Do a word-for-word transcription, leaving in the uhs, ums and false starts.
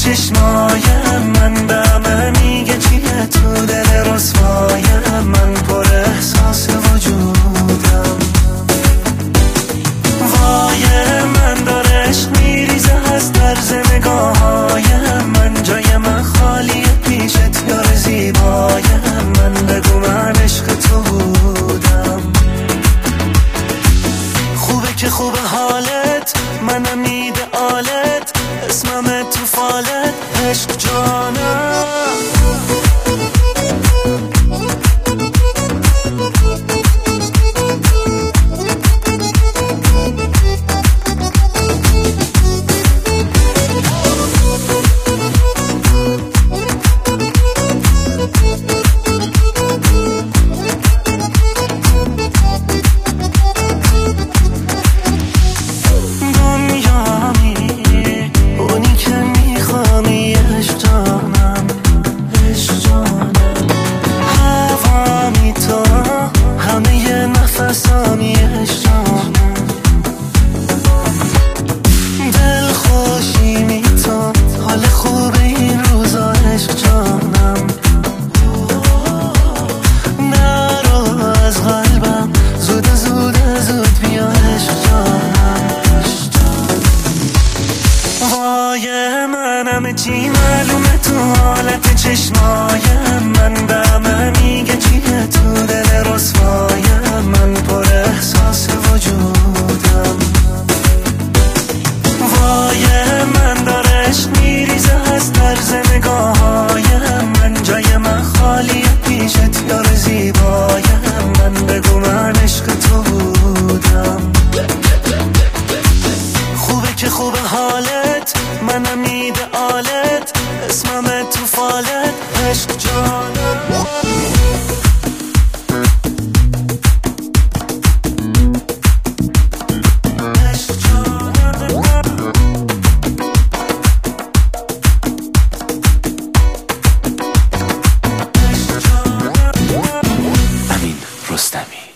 چشمایم، من به همه میگه چیه تو دل رسوایم، من پر احساس وجودم. وای من داره عشق میریزه از طرز نگاهایم، من جای من خالیه پیشت یار زیبایم، من بگو من عشق تو بودم. خوبه که خوبه حالت، منم ایدئالت، اسمم تو فالت، عشق جانم. دل خوشی میتون، حال خوب این روزا عشق جانم. نرو از قلبم، زود زود زود بیا عشق جانم. وای منم چی معلومه تو حالت چشمایم، من به همه میگه چیه تو دل رسوایم، من پر احساس وجودم. وای من داره عشق میریزه از طرز نگاهایم، من جای من خالیه پیشت یار زیبایم، من بگو من عشق تو بودم. خوبه که خوبه حالت، منم ایدئالت، اسمم تو فالت، عشق جانم. رستمی.